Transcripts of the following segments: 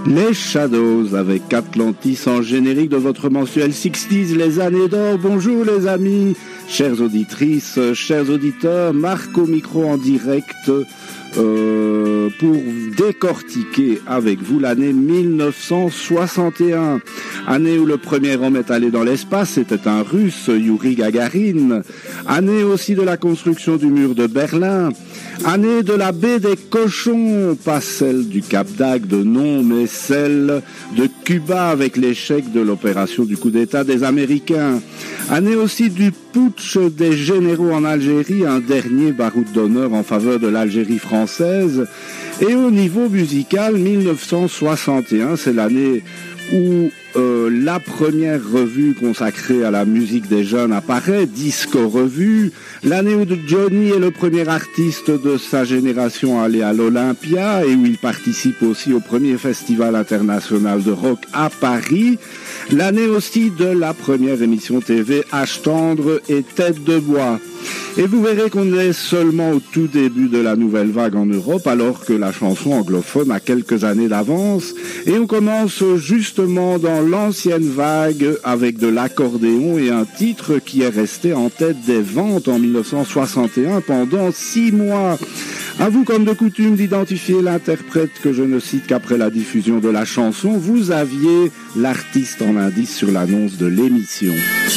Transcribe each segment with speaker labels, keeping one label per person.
Speaker 1: Les Shadows avec Atlantis en générique de votre mensuel 60s, les années d'or. Bonjour les amis, chères auditrices, chers auditeurs, Marc au micro en direct pour décortiquer avec vous l'année 1961. Année où le premier homme est allé dans l'espace, c'était un Russe, Youri Gagarin. Année aussi de la construction du mur de Berlin. Année de la baie des Cochons, pas celle du Cap d'Agde, non, mais celle de Cuba avec l'échec de l'opération du coup d'État des Américains. Année aussi du putsch des généraux en Algérie, un dernier baroud d'honneur en faveur de l'Algérie française. Et au niveau musical, 1961, c'est l'année où la première revue consacrée à la musique des jeunes apparaît, Disco Revue, l'année où Johnny est le premier artiste de sa génération à aller à l'Olympia et où il participe aussi au premier festival international de rock à Paris, l'année aussi de la première émission TV H tendre et Tête de bois. Et vous verrez qu'on est seulement au tout début de la nouvelle vague en Europe, alors que la chanson anglophone a quelques années d'avance. Et on commence justement dans l'ancienne vague avec de l'accordéon et un titre qui est resté en tête des ventes en 1961 pendant 6 mois. À vous, comme de coutume, d'identifier l'interprète que je ne cite qu'après la diffusion de la chanson. Vous aviez l'artiste en indice sur l'annonce de l'émission.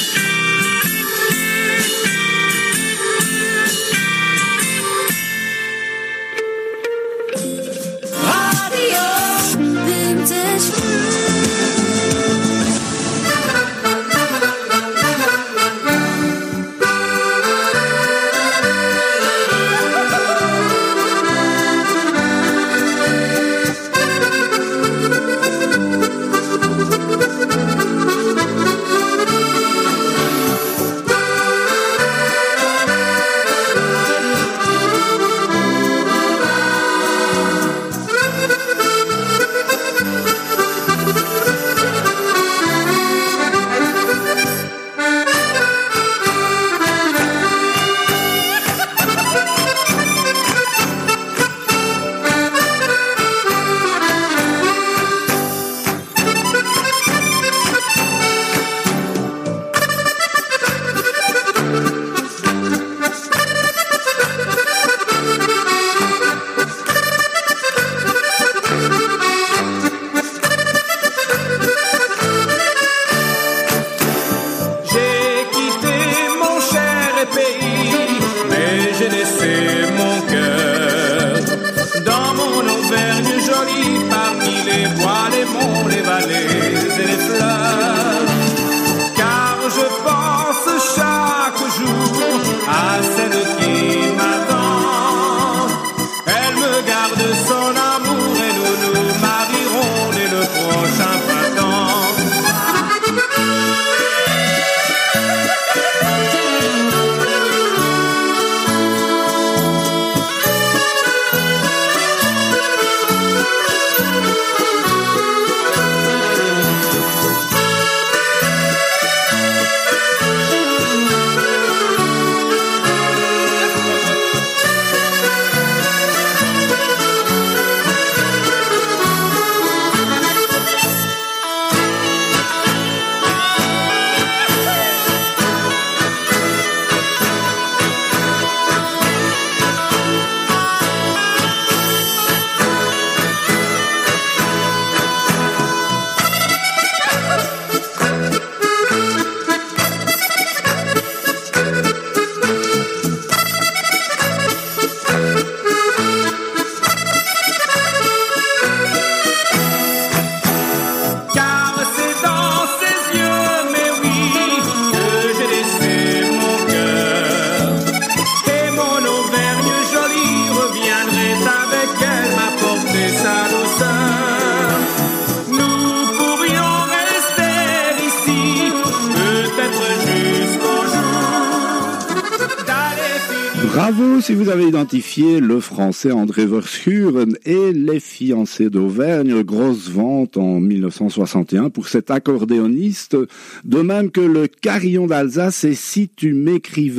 Speaker 1: Bravo si vous avez identifié le français André Verschuren et les fiancés d'Auvergne, grosse vente en 1961 pour cet accordéoniste, de même que le carillon d'Alsace et Si tu m'écrivais.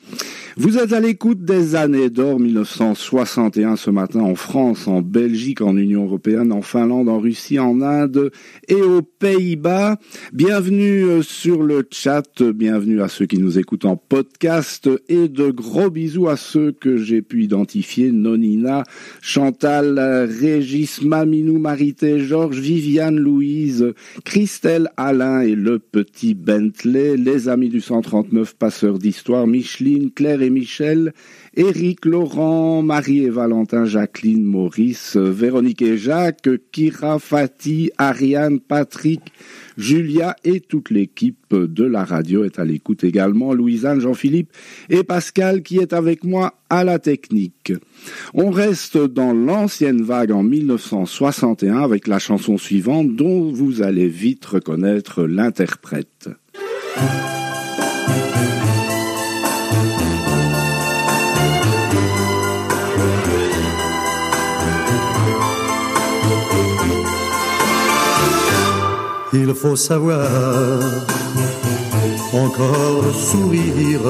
Speaker 1: Vous êtes à l'écoute des années d'or 1961 ce matin en France, en Belgique, en Union européenne, en Finlande, en Russie, en Inde et aux Pays-Bas. Bienvenue sur le chat, bienvenue à ceux qui nous écoutent en podcast et de gros bisous à ceux que j'ai pu identifier, Nonina, Chantal, Régis, Maminou, Marité, Georges, Viviane, Louise, Christelle, Alain et le petit Bentley, les amis du 139 passeurs d'histoire, Micheline, Claire et Michel, Éric, Laurent, Marie et Valentin, Jacqueline, Maurice, Véronique et Jacques, Kira, Fatih, Ariane, Patrick, Julia et toute l'équipe de la radio est à l'écoute également, Louisanne, Jean-Philippe et Pascal qui est avec moi à la technique. On reste dans l'ancienne vague en 1961 avec la chanson suivante dont vous allez vite reconnaître l'interprète.
Speaker 2: Il faut savoir encore sourire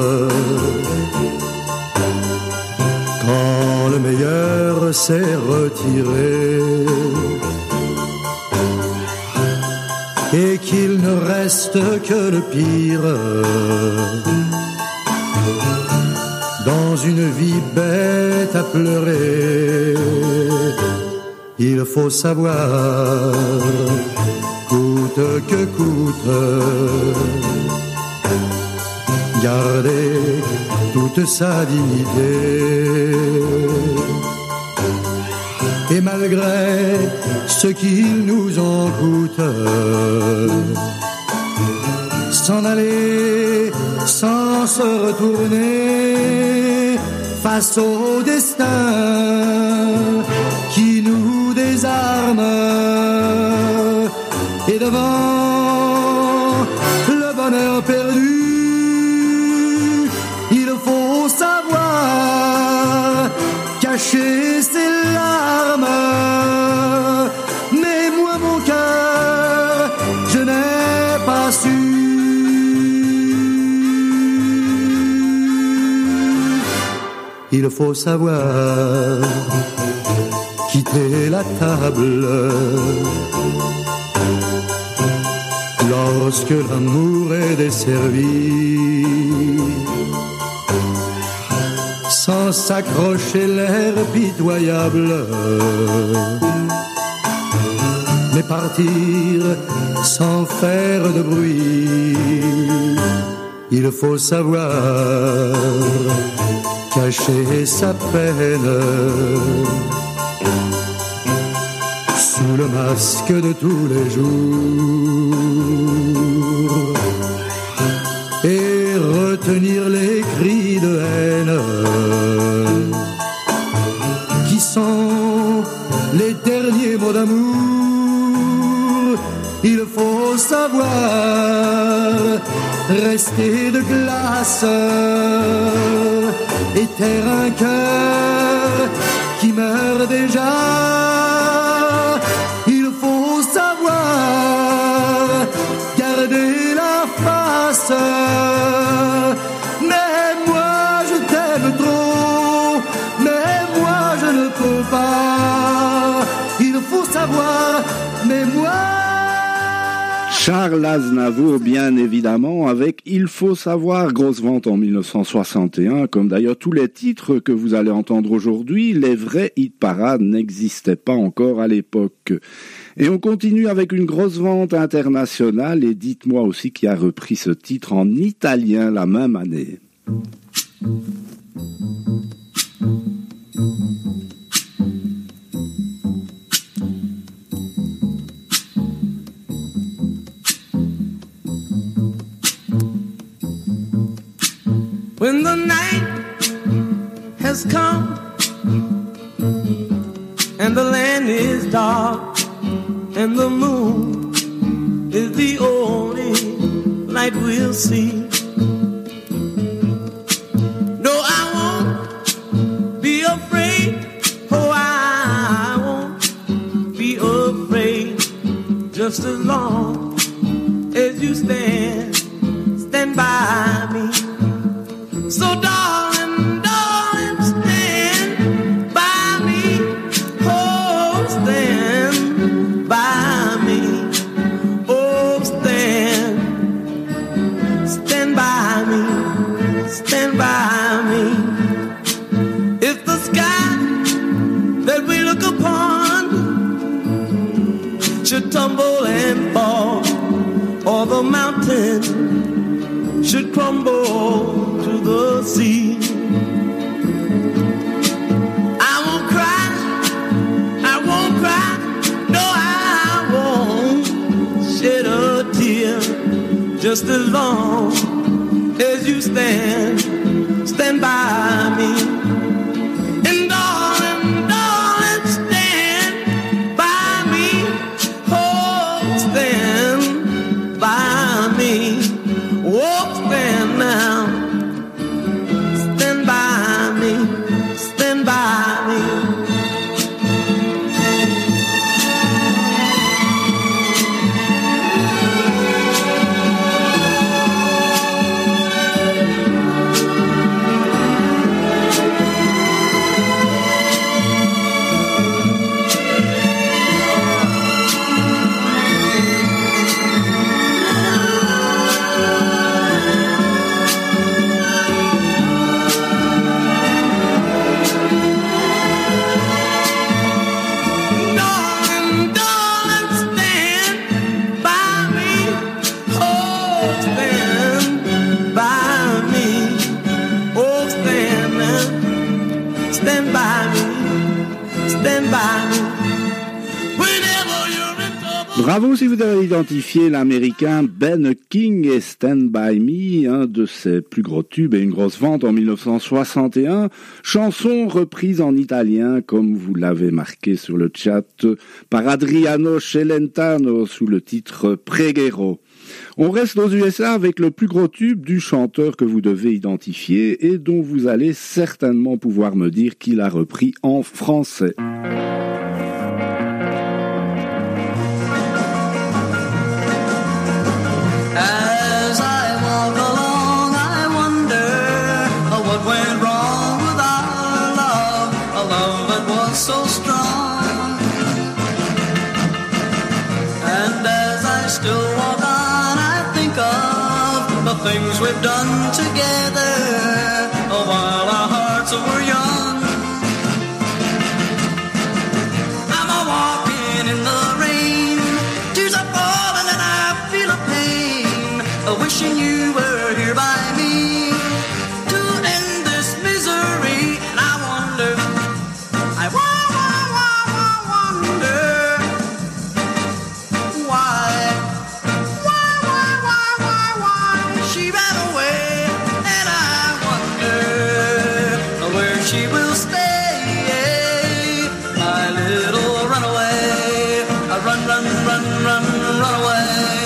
Speaker 2: quand le meilleur s'est retiré et qu'il ne reste que le pire dans une vie bête à pleurer. Il faut savoir coûte que coûte, garder toute sa dignité. Et malgré ce qu'il nous en coûte, s'en aller sans se retourner face au destin qui nous désarme. Et devant le bonheur perdu, il faut savoir cacher ses larmes. Mais moi, mon cœur, je n'ai pas su. Il faut savoir quitter la table lorsque l'amour est desservi, sans s'accrocher l'air pitoyable, mais partir sans faire de bruit. Il faut savoir cacher sa peine sous le masque de tous les jours et retenir les cris de haine qui sont les derniers mots d'amour. Il faut savoir rester de glace et taire un cœur qui meurt déjà. Mais moi je t'aime trop, mais moi je ne peux pas. Il faut savoir, mais moi.
Speaker 1: Charles Aznavour, bien évidemment, avec Il faut savoir, grosse vente en 1961, comme d'ailleurs tous les titres que vous allez entendre aujourd'hui, les vrais hit parades n'existaient pas encore à l'époque. Et on continue avec une grosse vente internationale, et dites-moi aussi qui a repris ce titre en italien la même année.
Speaker 3: When the night has come and the land is dark and the moon is the only light we'll see. No, I won't be afraid. Oh, I won't be afraid. Just as long as you stand by me. So darling, should tumble and fall, or the mountain should crumble to the sea. I won't cry, no I won't shed a tear, just as long as you stand by me. And darling, stand by me, oh, stand by me, oh, stand now, stand by me, stand by me.
Speaker 1: Bravo si vous avez identifié l'américain Ben King et Stand By Me, un de ses plus gros tubes et une grosse vente en 1961, chanson reprise en italien comme vous l'avez marqué sur le chat par Adriano Celentano sous le titre Pregherò. On reste aux USA avec le plus gros tube du chanteur que vous devez identifier et dont vous allez certainement pouvoir me dire qu'il a repris en français.
Speaker 4: So strong, and as I still walk on, I think of the things we've done together while our hearts were young. I'm a walking in the rain, tears are falling and I feel a pain, wishing you were here by me to end this misery. And I wonder, I wonder she ran away, and I wonder where she will stay, my little runaway, run, run, run, run, run away.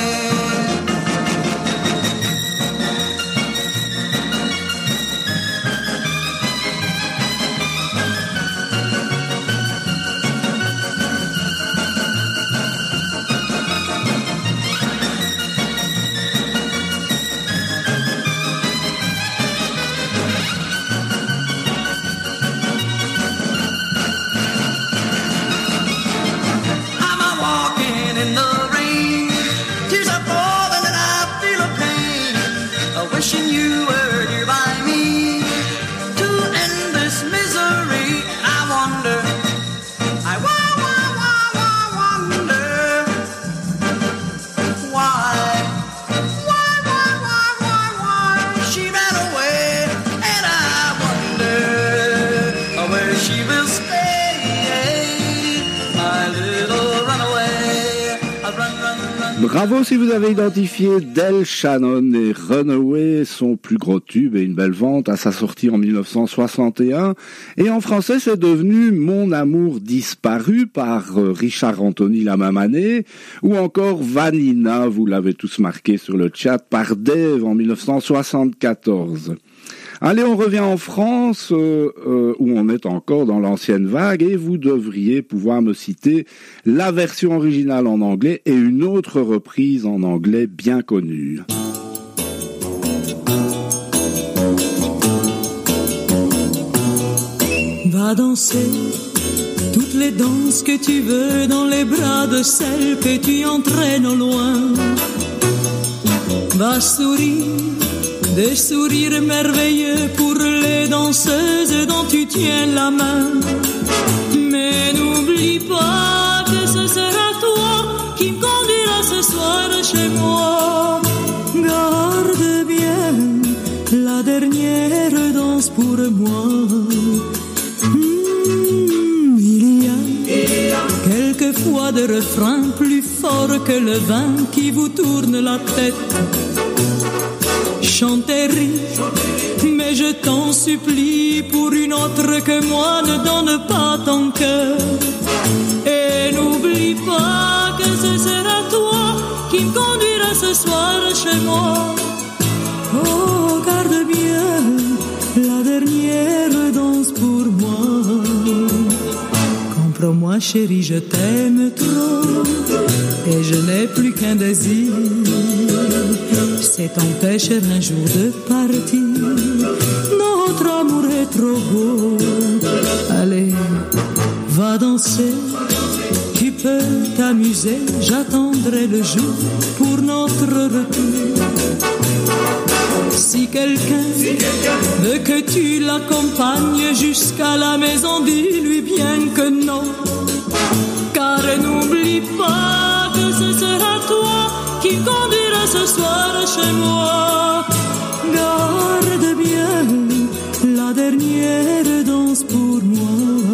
Speaker 4: Wishing you were here by me to end this misery. I wonder, I wonder why she ran away, and I wonder where she will stay, my little runaway.
Speaker 1: Bravo si vous avez identifié Del Shannon et Runaway, son plus gros tube et une belle vente à sa sortie en 1961. Et en français, c'est devenu Mon amour disparu par Richard Anthony la même année, ou encore Vanina, vous l'avez tous marqué sur le chat, par Dave en 1974. Allez, on revient en France, où on est encore dans l'ancienne vague, et vous devriez pouvoir me citer la version originale en anglais et une autre reprise en anglais bien connue.
Speaker 5: Va danser toutes les danses que tu veux dans les bras de celle que tu entraînes au loin. Va sourire des sourires merveilleux pour les danseuses dont tu tiens la main. Mais n'oublie pas que ce sera toi qui fois de refrain plus fort que le vin qui vous tourne la tête. Chantez, rire, mais je t'en supplie, pour une autre que moi, ne donne pas ton cœur. Et n'oublie pas que ce sera toi qui me conduira ce soir chez moi. Oh, garde bien la dernière danse pour moi. Comprends-moi, chérie, je t'aime trop, et je n'ai plus qu'un désir, c'est t'empêcher un jour de partir. Notre amour est trop beau. Allez, va danser, tu peux t'amuser, j'attendrai le jour pour notre retour. Si quelqu'un veut que tu l'accompagnes jusqu'à la maison, dis-lui bien que non. Car n'oublie pas que ce sera toi qui conduira ce soir chez moi. Garde bien la dernière danse pour moi.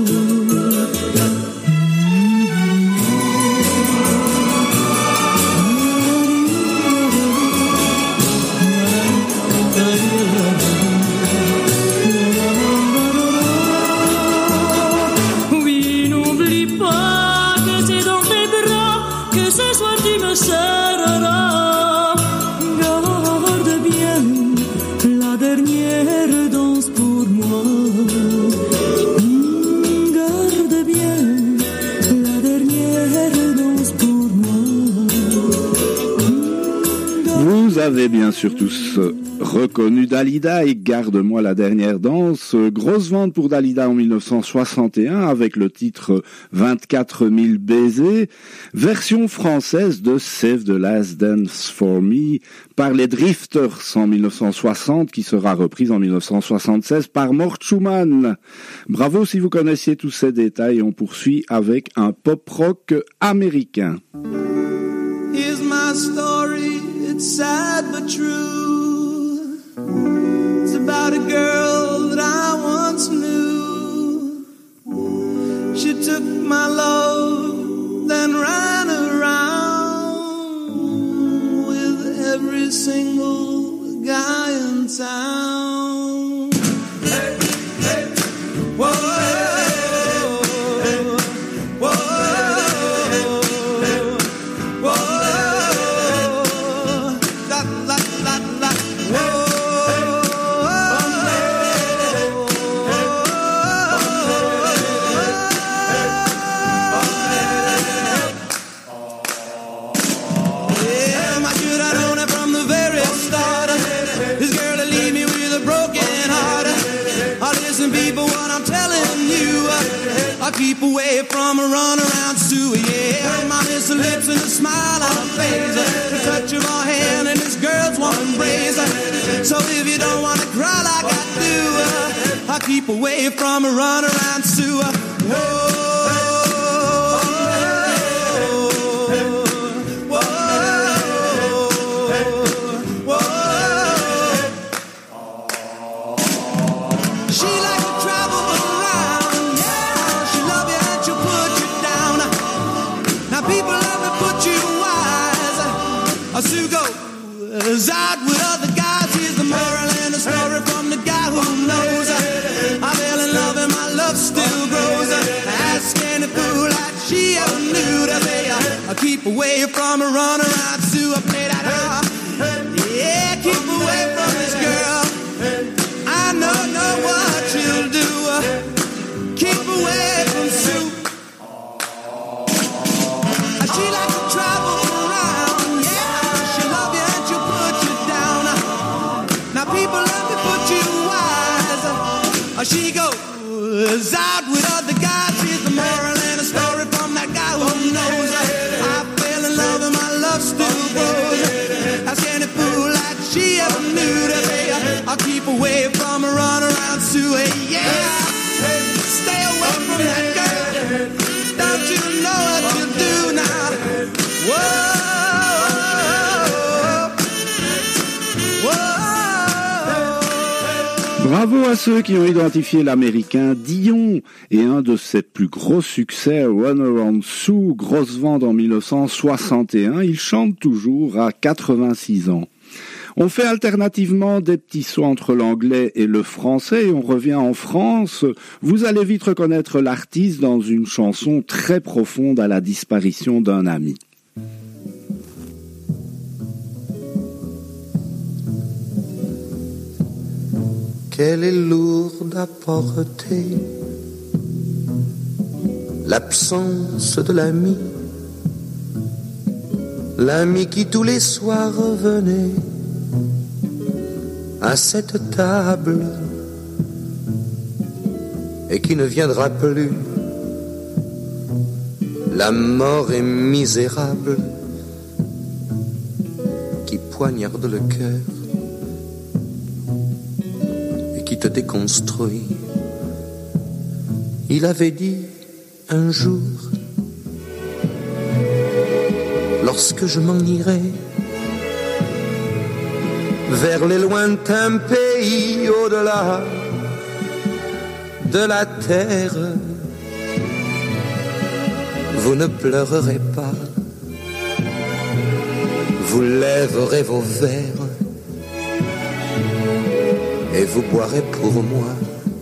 Speaker 1: Vous avez bien sûr tous reconnu Dalida et Garde-moi la dernière danse. Grosse vente pour Dalida en 1961 avec le titre 24 000 baisers. Version française de Save the Last Dance for Me par les Drifters en 1960 qui sera reprise en 1976 par Mort Schumann. Bravo si vous connaissiez tous ces détails. On poursuit avec un pop-rock américain.
Speaker 3: Here's my story, it's sad but true. It's about a girl that I once knew. She took my love, then ran around with every single guy in town. Hey, hey, whoa. Keep away from a runaround Sue, yeah. My miss her lips and a smile on her face, the touch of her hand and this girl's warm embrace. So if you don't want to cry like I do, I'll keep away from a runaround Sue. Whoa. Sue goes out with other guys. Here's the moral and the story from the guy who knows. I fell in love and my love still grows. Ask any fool like she ever knew to say, I keep away from a runaround Sue. I play that yeah, keep away from this girl. I know what she'll do. Keep away from Sue. She likes to travel. She goes out with other guys. Here's the moral and a story from that guy who knows. I fell in love and my love still grows. Ask any fool like she ever knew to say, I'll keep away from a runaround Sue. Yeah, stay away from that girl. Don't you know what you do now? Whoa.
Speaker 1: Bravo à ceux qui ont identifié l'américain Dion et un de ses plus gros succès, Run Around Sue, grosse vente en 1961. Il chante toujours à 86 ans. On fait alternativement des petits sauts entre l'anglais et le français et on revient en France. Vous allez vite reconnaître l'artiste dans une chanson très profonde à la disparition d'un ami.
Speaker 2: Qu'elle est lourde à porter, l'absence de l'ami, l'ami qui tous les soirs venait à cette table et qui ne viendra plus. La mort est misérable qui poignarde le cœur et qui te déconstruit. Il avait dit un jour, lorsque je m'en irai vers les lointains pays au-delà de la terre, vous ne pleurerez pas, vous lèverez vos verres et vous boirez pour moi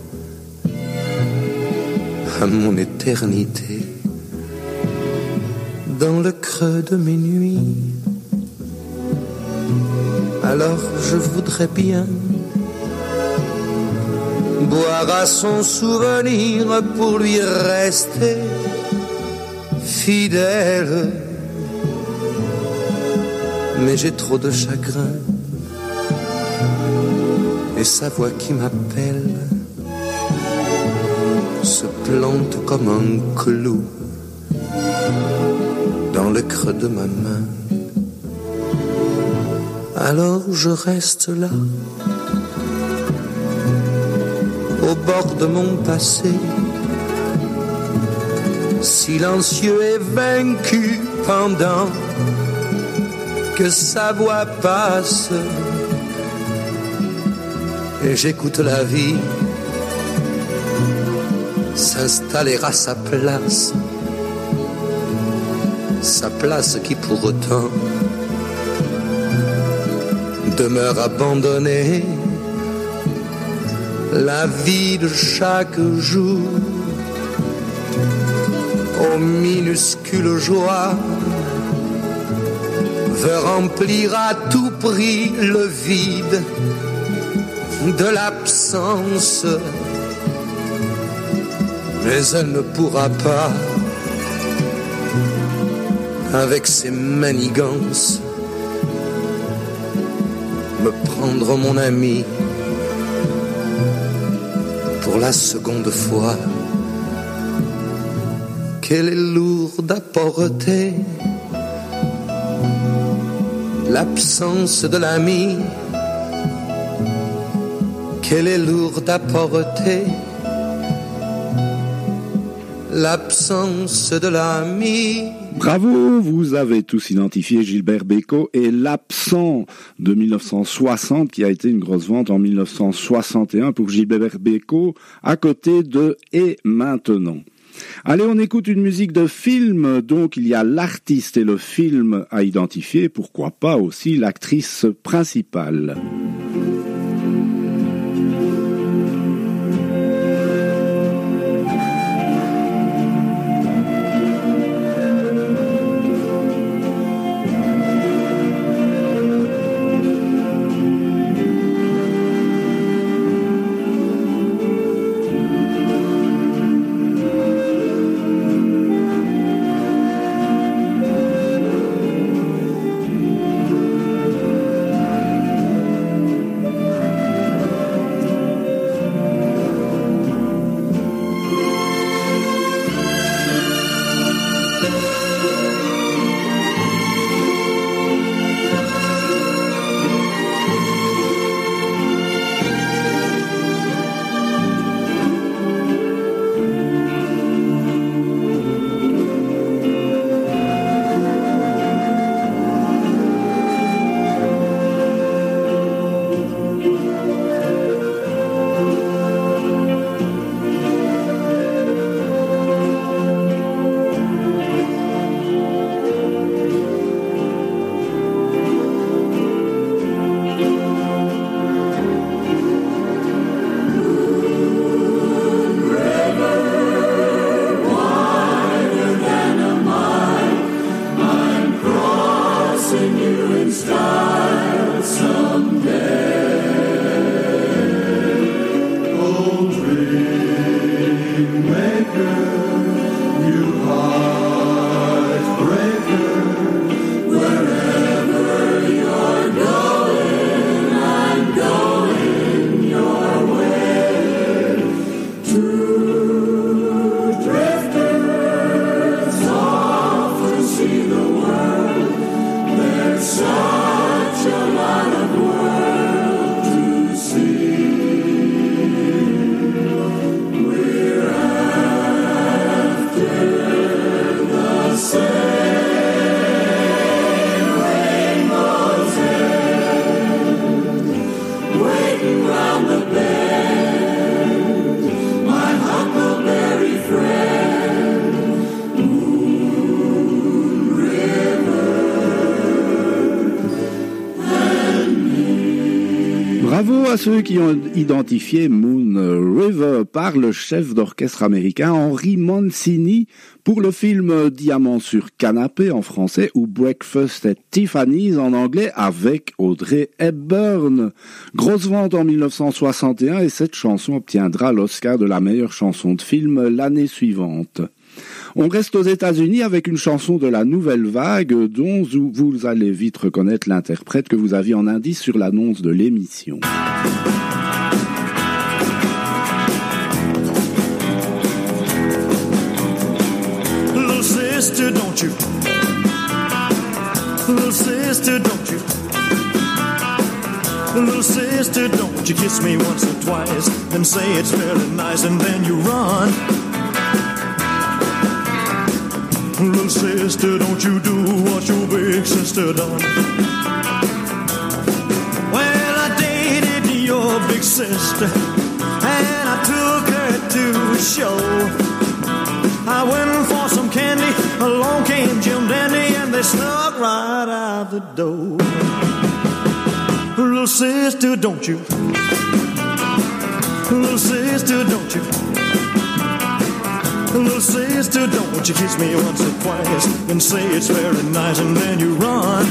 Speaker 2: à mon éternité dans le creux de mes nuits. Alors je voudrais bien boire à son souvenir pour lui rester fidèle. Mais j'ai trop de chagrin et sa voix qui m'appelle se plante comme un clou dans le creux de ma main. Alors je reste là, au bord de mon passé, silencieux et vaincu pendant que sa voix passe. Et j'écoute la vie s'installer à sa place qui pour autant demeure abandonnée. La vie de chaque jour aux minuscules joies veut remplir à tout prix le vide de l'absence, mais elle ne pourra pas, avec ses manigances, me prendre mon ami pour la seconde fois. Qu'elle est lourde à porter, l'absence de l'ami. Qu'elle est lourde à porter, l'absence de l'ami.
Speaker 1: Bravo, vous avez tous identifié Gilbert Bécaud et L'Absent de 1960 qui a été une grosse vente en 1961 pour Gilbert Bécaud à côté de Et maintenant. Allez, on écoute une musique de film, donc il y a l'artiste et le film à identifier, pourquoi pas aussi l'actrice principale. Bravo à ceux qui ont identifié Moon River par le chef d'orchestre américain Henry Mancini pour le film Diamant sur canapé en français ou Breakfast at Tiffany's en anglais avec Audrey Hepburn. Grosse vente en 1961 et cette chanson obtiendra l'Oscar de la meilleure chanson de film l'année suivante. On reste aux États-Unis avec une chanson de la nouvelle vague dont vous allez vite reconnaître l'interprète que vous aviez en indice sur l'annonce de l'émission.
Speaker 2: Little sister, don't you? Little sister, don't you? Little sister, don't you kiss me once or twice, then say it's very nice and then you run. Little sister, don't you do what your big sister done. Well, I dated your big sister, and I took her to a show. I went for some candy, along came Jim Dandy, and they snuck right out the door. Little sister, don't you? Little sister, don't you? Little sister, don't you kiss me once or twice and say it's very nice and then you run.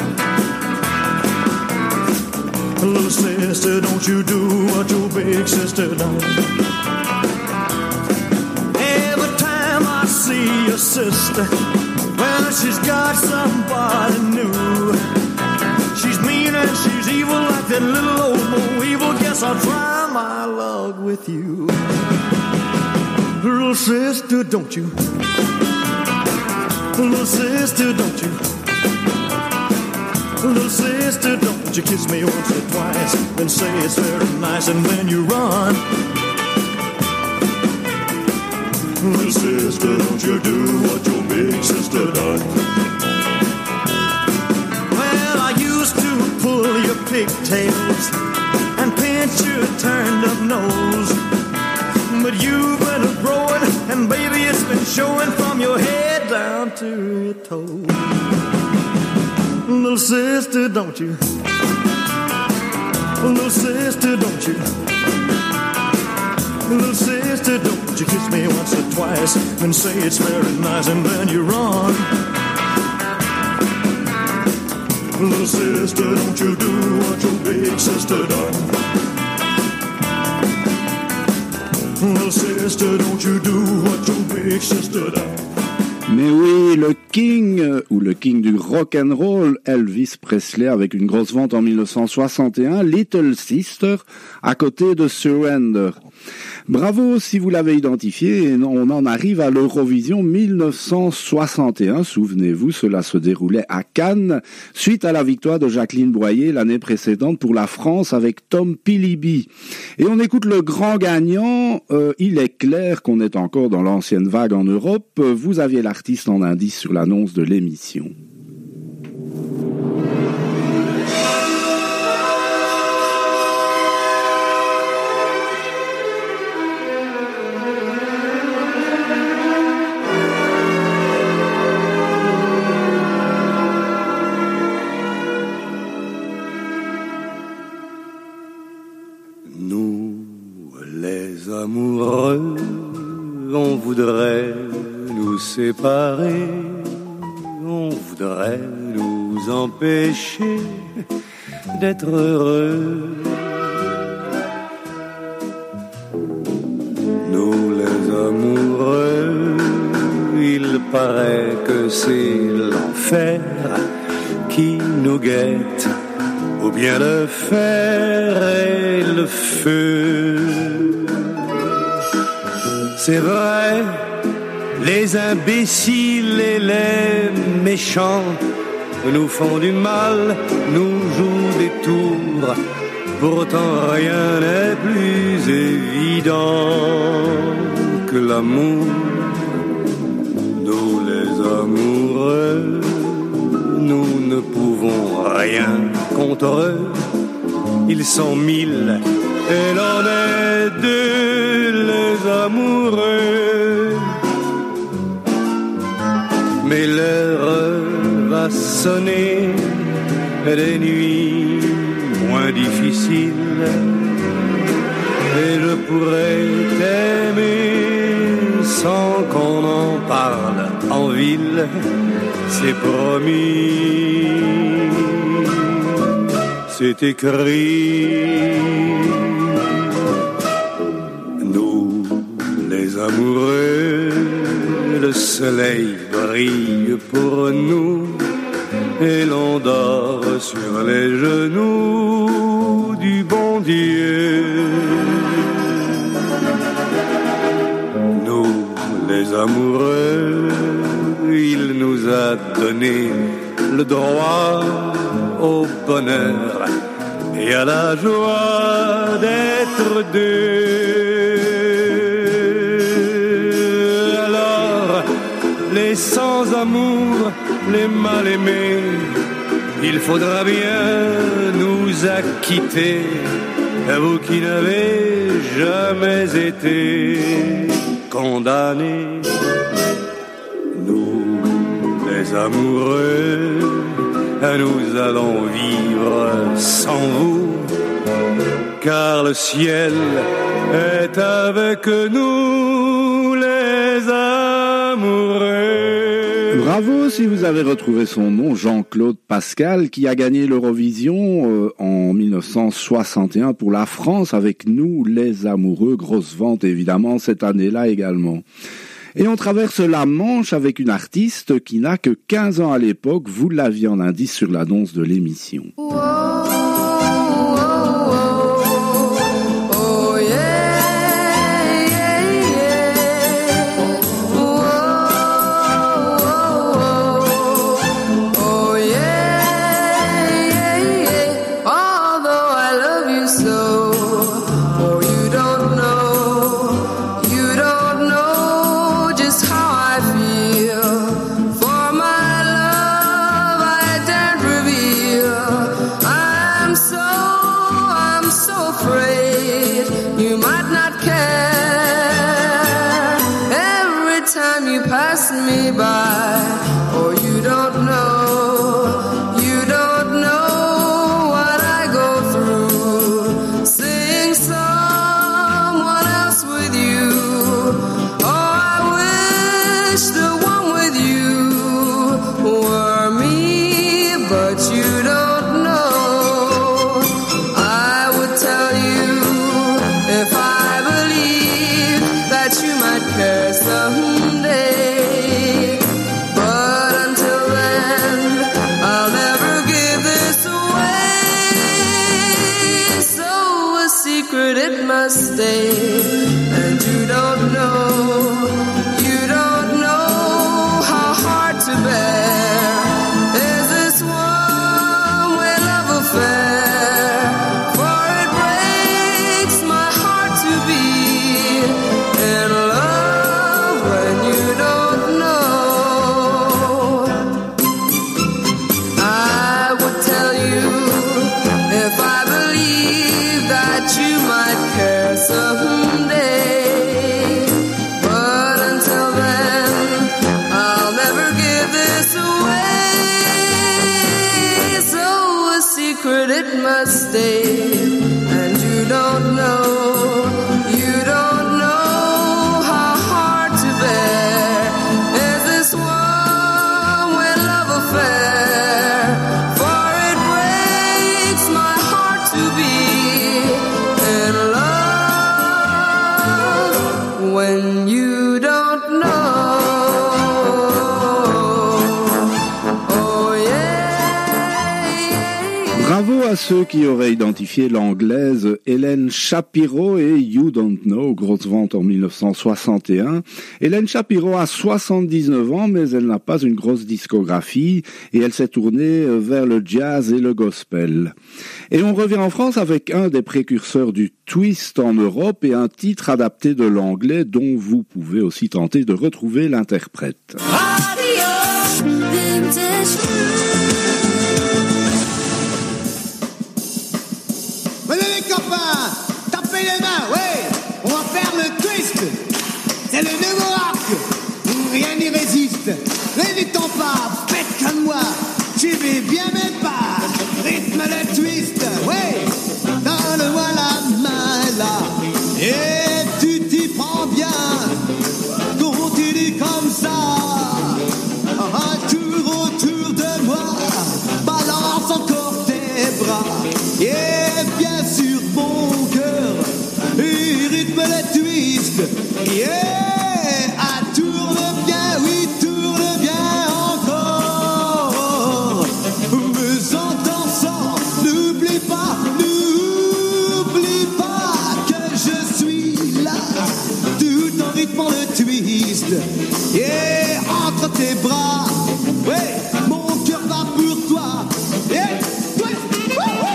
Speaker 2: Little sister, don't you do what your big sister done. Every time I see your sister, well, she's got somebody new. She's mean and she's evil like that little old Mo Evil. Guess I'll try my luck with you. Little sister, don't you? Little sister, don't you? Little sister, don't you kiss me once or twice, then say it's very nice and then you run. Little sister, don't you do what your big sister done. Well, I used to pull your pigtails and pinch your turned up nose, but you've been growing, and baby, it's been showing from your head down to your toes. Little sister, don't you? Little sister, don't you? Little sister, don't you kiss me once or twice and say it's very nice and then you run. Little sister, don't you do what your big sister done. Little sister, don't you do what your big sister done.
Speaker 1: Mais oui, le King, ou le King du rock'n'roll, Elvis Presley, avec une grosse vente en 1961, Little Sister, à côté de Surrender. Bravo si vous l'avez identifié, et on en arrive à l'Eurovision 1961. Souvenez-vous, cela se déroulait à Cannes, suite à la victoire de Jacqueline Boyer l'année précédente pour la France avec Tom Pilibi. Et on écoute le grand gagnant. Il est clair qu'on est encore dans l'ancienne vague en Europe. Vous aviez l'artiste en indice sur l'annonce de l'émission.
Speaker 6: Amoureux, on voudrait nous séparer, on voudrait nous empêcher d'être heureux. Nous les amoureux, il paraît que c'est l'enfer qui nous guette, ou bien le fer et le feu. C'est vrai, les imbéciles et les méchants nous font du mal, nous jouent des tours. Pourtant rien n'est plus évident que l'amour. Nous les amoureux, nous ne pouvons rien contre eux. Ils sont 1000 et l'on est 2, les amoureux. Mais l'heure va sonner des nuits moins difficile. Et je pourrais t'aimer sans qu'on en parle en ville, c'est promis, c'est écrit. Nous, les amoureux, le soleil brille pour nous et l'on dort sur les genoux du bon Dieu. Nous, les amoureux, il nous a donné le droit au bonheur et à la joie d'être deux. Alors, les sans amour, les mal aimés, il faudra bien nous acquitter, vous qui n'avez jamais été condamnés. Nous, les amoureux, nous allons vivre sans vous, car le ciel est avec nous, les amoureux.
Speaker 1: Bravo si vous avez retrouvé son nom, Jean-Claude Pascal, qui a gagné l'Eurovision en 1961 pour la France avec Nous les amoureux. Grosse vente évidemment cette année-là également. Et on traverse la Manche avec une artiste qui n'a que 15 ans à l'époque. Vous l'aviez en indice sur l'annonce de l'émission.
Speaker 3: Me by, oh, you don't know what I go through, seeing someone else with you. Oh, I wish the one with you were me, but you don't know. I would tell you if I believed that you might care someday. It must stay, and you don't know how hard to bear is this one-way love affair, for it breaks my heart to be in love when you don't know. I would tell you if I believe that you might care someday, but until then I'll never give this away, so a secret it must stay, and you don't know how hard to bear is this one-way love affair, for it breaks my heart to be in love when you don't know. Oh yeah.
Speaker 1: Bravo à ceux qui auraient identifié l'anglaise Hélène Shapiro et You Don't Know, grosse vente en 1961. Hélène Shapiro a 79 ans, mais elle n'a pas une grosse discographie et elle s'est tournée vers le jazz et le gospel. Et on revient en France avec un des précurseurs du twist en Europe et un titre adapté de l'anglais dont vous pouvez aussi tenter de retrouver l'interprète.
Speaker 7: Venez les copains, tapez les mains, ouais, on va faire le twist. C'est le nouveau rock, rien n'y résiste. Révitons pas, faites comme moi, suivez bien mes pas. rythme, le twist, ouais, donne-moi la main là, et tu t'y prends bien, continue comme ça, un tour autour de moi, balance encore tes bras, et bien sûr mon cœur, et rythme le twist, yeah. Et entre tes bras, ouais, mon cœur bat pour toi. Yeah, twist,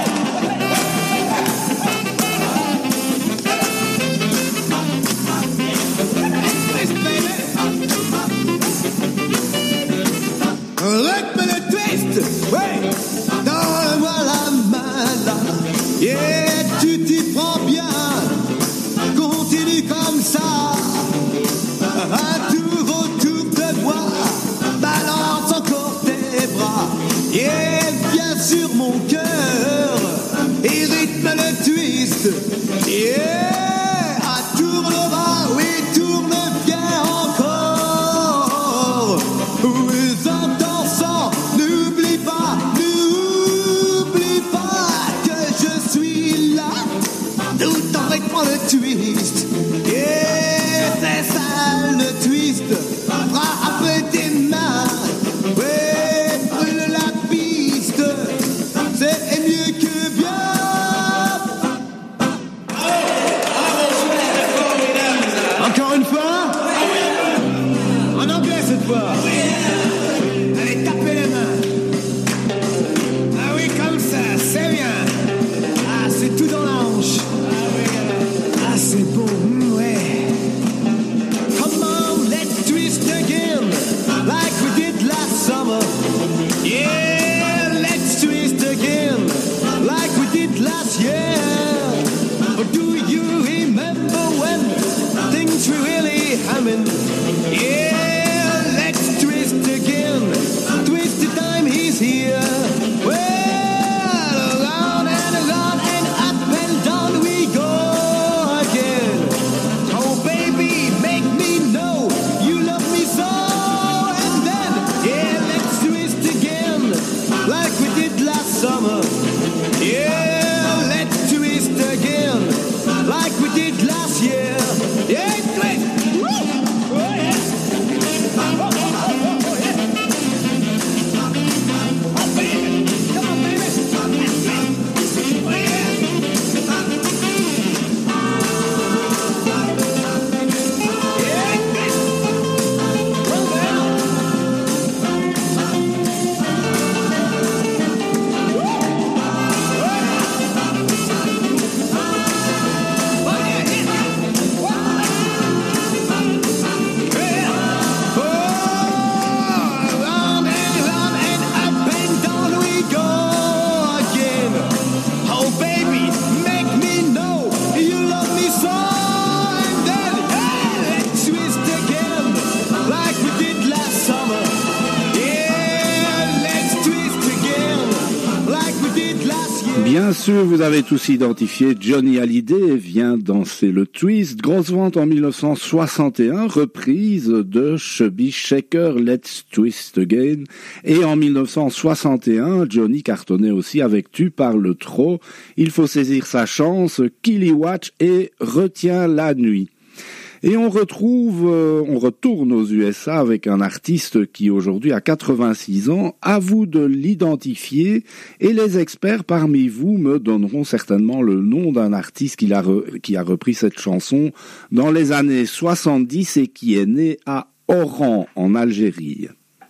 Speaker 7: rythme le twist, ouais, donne-moi la main là. Yeah, tu t'y prends bien, continue comme ça. Un tour autour de moi, balance encore tes bras, et bien sûr mon cœur, et rythme le twist, yeah, tournera, oui, tourne bien encore, oui, en dansant, n'oublie pas que je suis là, tout en rythmant le twist, yeah, c'est ça. Le twist, frappe tes mains, ouais, brûle la piste, c'est mieux que bien. Encore une fois, en anglais cette fois. Allez, tapez les mains. Ah oui, comme ça, c'est bien. Ah, c'est tout dans la hanche. Ah, c'est beau, ouais. Like we did last summer. Yeah, let's twist again. Like we did last year. Or do you remember when things were really humming? Yeah, let's twist again. Twist the time he's here. Well, around and up and down we go again. Oh baby, make me know you love me so. Like we did last summer. Yeah, let's twist again. Like we did last year. Yeah, twist. Woo! Oh, yeah. Oh, oh, oh, oh, yeah. Oh, baby. Come on, baby. Oh, yeah. Yeah, twist. Oh, well.
Speaker 1: Bien sûr, vous avez tous identifié, Johnny Hallyday vient danser le twist. Grosse vente en 1961, reprise de Chubby Checker, Let's Twist Again. Et en 1961, Johnny cartonnait aussi avec Tu parles trop, Il faut saisir sa chance, Killy Watch et Retiens la nuit. Et on retourne aux USA avec un artiste qui aujourd'hui a 86 ans. À vous de l'identifier et les experts parmi vous me donneront certainement le nom d'un artiste qui a repris cette chanson dans les années 70 et qui est né à Oran en Algérie.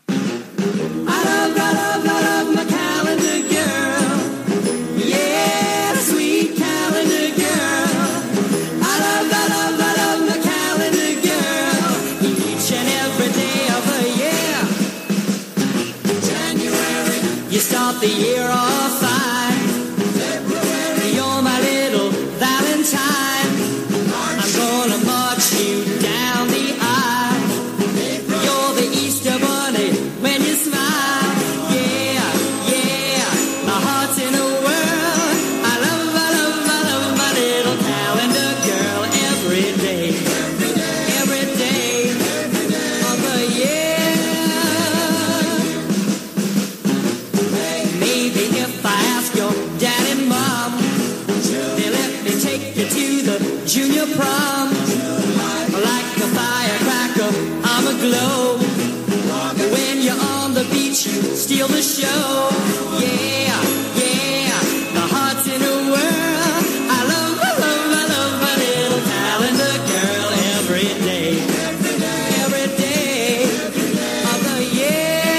Speaker 4: The year of fine February, you're my little Valentine. I'm gonna march you down the aisle. You're the Easter bunny when you smile. Yeah, yeah, my heart's in a
Speaker 5: can't you steal the show? Yeah, yeah, the heart's in a whirl. I love my little calendar girl every day of the year.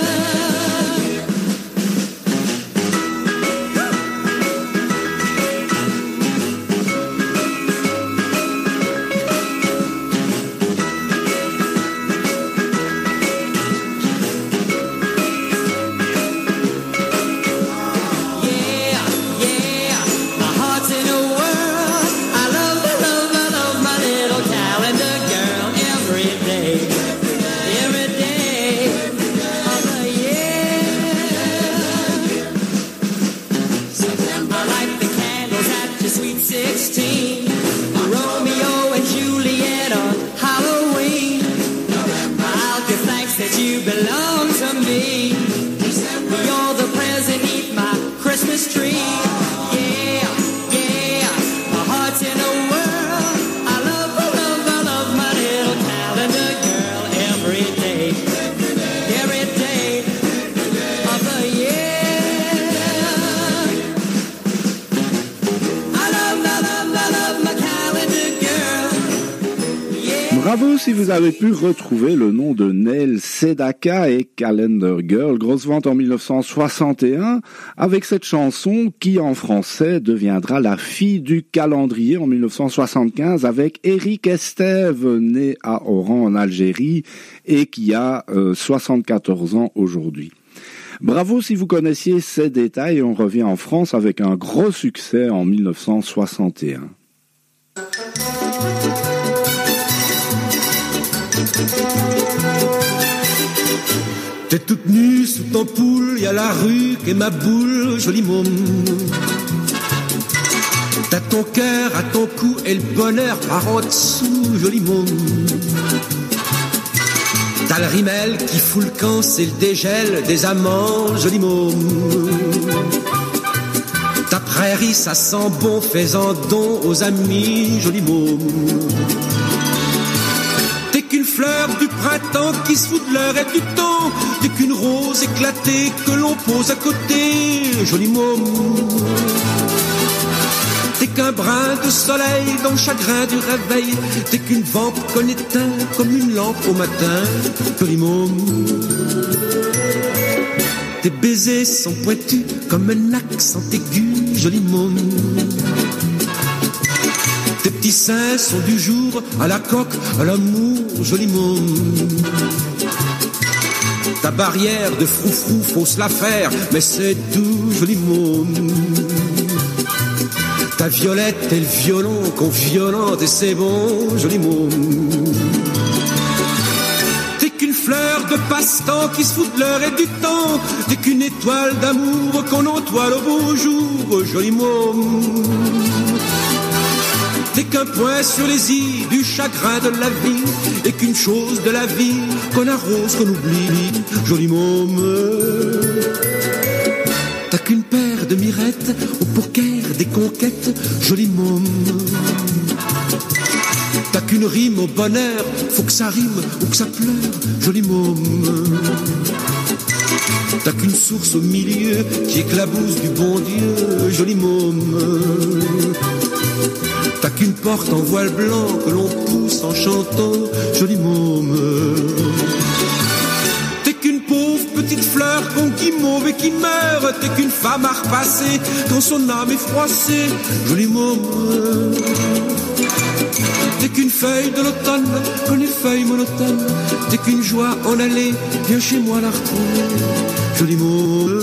Speaker 1: Bravo si vous avez pu retrouver le nom de Neil Sedaka et Calendar Girl, grosse vente en 1961, avec cette chanson qui en français deviendra La fille du calendrier en 1975 avec Eric Estève, né à Oran en Algérie et qui a 74 ans aujourd'hui. Bravo si vous connaissiez ces détails, on revient en France avec un gros succès en 1961.
Speaker 7: T'es toute nue sous ton poule, y a la rue qu'est ma boule, jolie môme. T'as ton cœur à ton cou et le bonheur par en dessous, jolie môme. T'as le rimel qui fout le camp, c'est le dégel des amants, jolie môme. Ta prairie, ça sent bon, fais-en don aux amis, jolie môme. T'es qu'une fleur du printemps qui se fout de l'heure et du temps. T'es qu'une rose éclatée que l'on pose à côté, jolie môme. T'es qu'un brin de soleil dans le chagrin du réveil. T'es qu'une vampe qu'on éteint comme une lampe au matin, jolie môme. Tes baisers sont pointus comme un accent aigu, jolie môme. Tes petits seins sont du jour à la coque, à l'amour, jolie môme. Ta barrière de froufrou, faut se la faire, mais c'est doux, jolie môme. Ta violette et le violon qu'on violente et c'est bon, jolie môme. T'es qu'une fleur de passe-temps qui se fout de l'heure et du temps. T'es qu'une étoile d'amour qu'on entoile au beau jour, jolie môme. T'es qu'un point sur les i du chagrin de la vie, et qu'une chose de la vie qu'on arrose, qu'on oublie, jolie môme. T'as qu'une paire de mirettes au pourcaire des conquêtes, jolie môme. T'as qu'une rime au bonheur, faut que ça rime ou que ça pleure, jolie môme. T'as qu'une source au milieu qui éclabousse du bon Dieu, jolie môme. T'as qu'une porte en voile blanc que l'on pousse en chantant, jolie môme. T'es qu'une pauvre petite fleur qu'on guimauve et qui meurt. T'es qu'une femme à repasser quand son âme est froissée, jolie môme. T'es qu'une feuille de l'automne, comme les feuilles monotones. T'es qu'une joie en allée, viens chez moi la retrouver, jolie môme.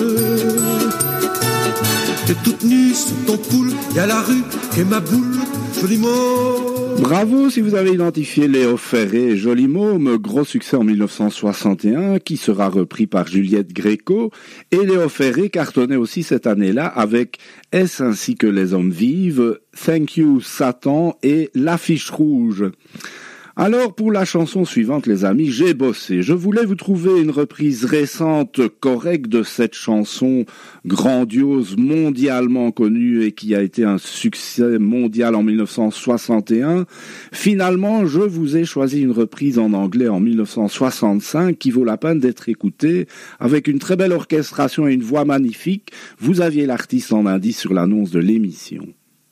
Speaker 7: T'es toute nue sous ton poule, y'a la rue qu'est ma boule, jolie môme.
Speaker 1: Bravo si vous avez identifié Léo Ferré, Jolie môme, gros succès en 1961 qui sera repris par Juliette Gréco, et Léo Ferré cartonnait aussi cette année-là avec Est-ce ainsi que les hommes vivent, Thank You Satan et L'affiche rouge. Alors, pour la chanson suivante, les amis, j'ai bossé. Je voulais vous trouver une reprise récente, correcte de cette chanson grandiose, mondialement connue et qui a été un succès mondial en 1961. Finalement, je vous ai choisi une reprise en anglais en 1965 qui vaut la peine d'être écoutée, avec une très belle orchestration et une voix magnifique. Vous aviez l'artiste en indice sur l'annonce de l'émission.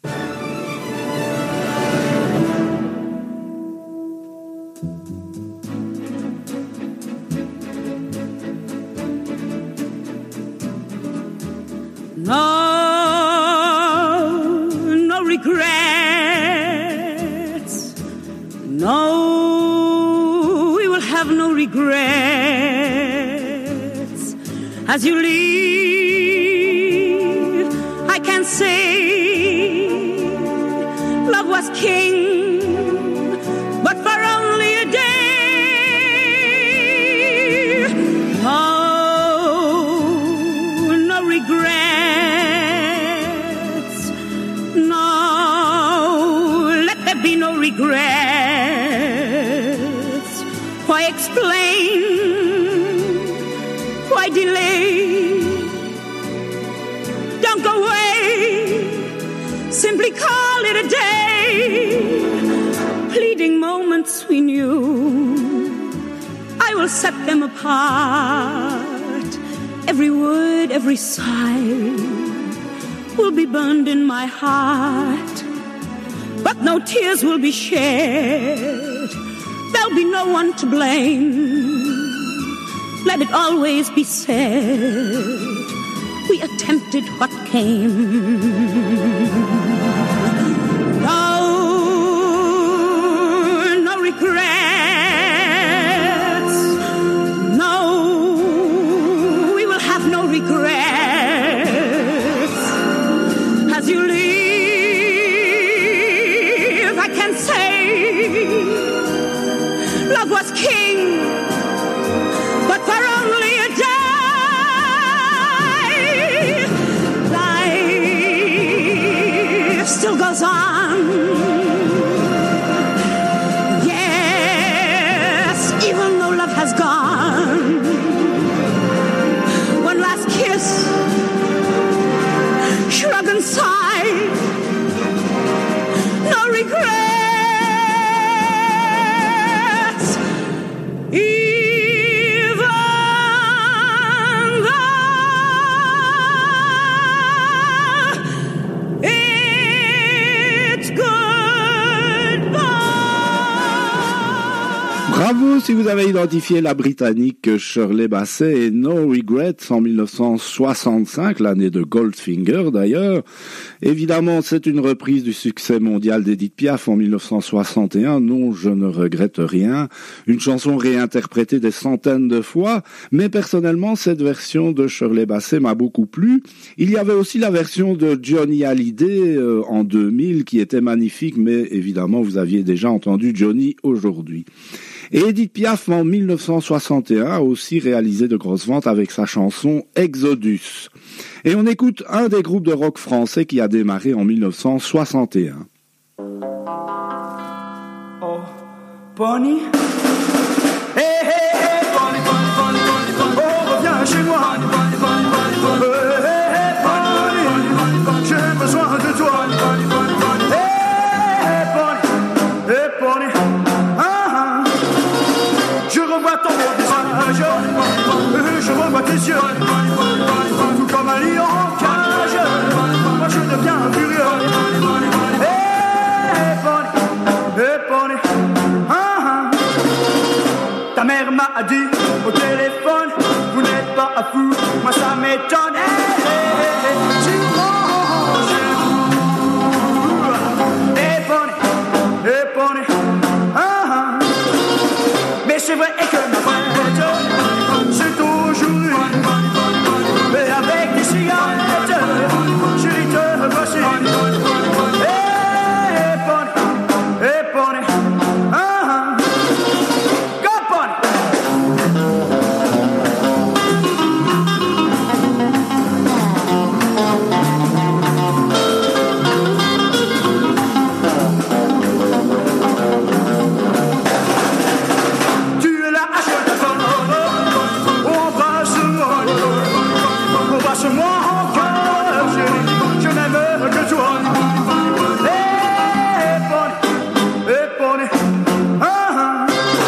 Speaker 5: No regrets. No, we will have no regrets. As you leave, I can say love was king, but for only a day. No regrets. Be no regrets. Why explain? Why delay? Don't go away. Simply call it a day. Fleeting moments we knew, I will set them apart. Every word, every sigh will be burned in my heart. But no tears will be shed. There'll be no one to blame. Let it always be said, we attempted what came. No regrets. No, we will have no regrets. As you leave, love was king, but for only a day. Life still goes on. Yes, even though love has gone. One last kiss, shrug and sigh. No regret.
Speaker 1: Bravo si vous avez identifié la Britannique Shirley Bassey et No Regrets en 1965, l'année de Goldfinger d'ailleurs. Évidemment, c'est une reprise du succès mondial d'Edith Piaf en 1961, Non, je ne regrette rien. Une chanson réinterprétée des centaines de fois, mais personnellement, cette version de Shirley Bassey m'a beaucoup plu. Il y avait aussi la version de Johnny Hallyday en 2000 qui était magnifique, mais évidemment, vous aviez déjà entendu Johnny aujourd'hui. Et Edith Piaf, en 1961, a aussi réalisé de grosses ventes avec sa chanson Exodus. Et on écoute un des groupes de rock français qui a démarré en 1961.
Speaker 2: Oh, Bonnie. Hey, hey, hey, Bonnie, Bonnie, Bonnie, Bonnie, Bonnie. Oh, reviens chez moi. Bonnie, Bonnie, Bonnie, Bonnie, Bonnie. Hey, hey, Bonnie, Bonnie, Bonnie, j'ai besoin de toi. Bonnie, Bonnie, Bonnie, Bonnie. Hey, Bonnie, hey, Bonnie. Je revois ton beau visage, je revois tes yeux, tout comme un lion en cage. Moi je deviens furieux. Hey Bonnie, ta mère m'a dit au téléphone, vous n'êtes pas à fou, moi ça m'étonne. Tu manges. Hey Bonnie, mais c'est vrai que ma fête, c'est toujours mais avec des cigarettes, chérie te voici. Hey Bonnie, go Bonnie. moi encore, chérie, je n'aime que toi. Hey, Bonnie, ah, ah.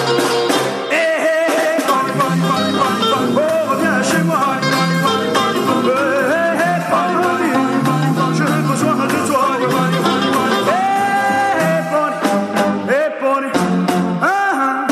Speaker 2: Hey, Bonnie, oh, reviens chez moi. Hey, Bonnie, j'ai besoin de toi. Hey, Bonnie, ah, ah.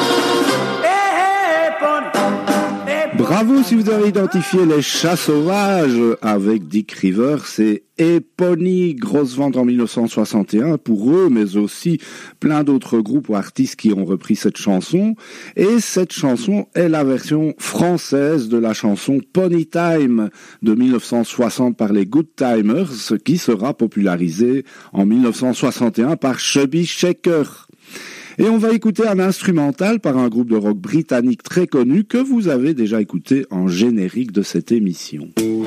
Speaker 2: Hey, Bonnie.
Speaker 1: Bravo si vous avez identifié les chats sauvages avec Dick Rivers et Ebony, grosse vente en 1961 pour eux, mais aussi plein d'autres groupes ou artistes qui ont repris cette chanson. Et cette chanson est la version française de la chanson Pony Time de 1960 par les Good Timers, qui sera popularisée en 1961 par Chubby Checker. Et on va écouter un instrumental par un groupe de rock britannique très connu que vous avez déjà écouté en générique de cette émission.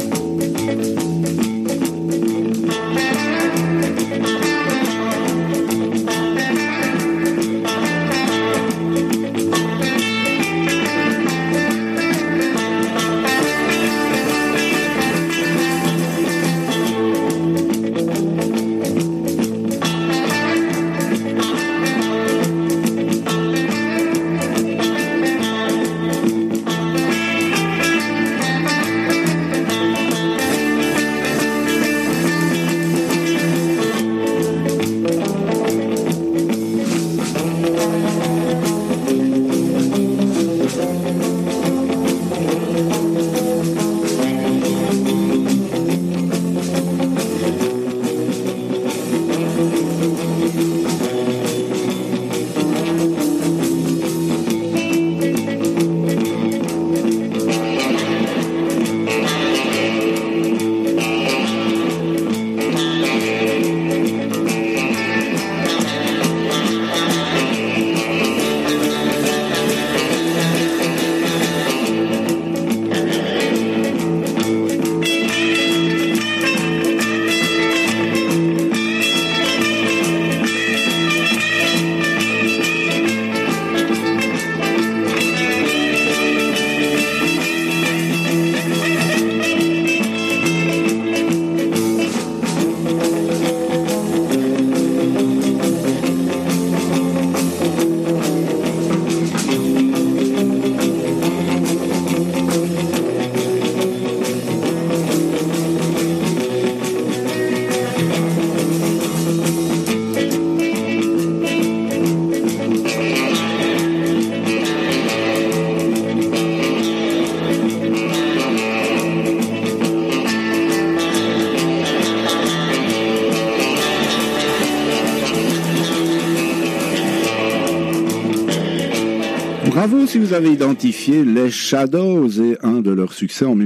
Speaker 1: Bravo si vous avez identifié les Shadows et un de leurs succès en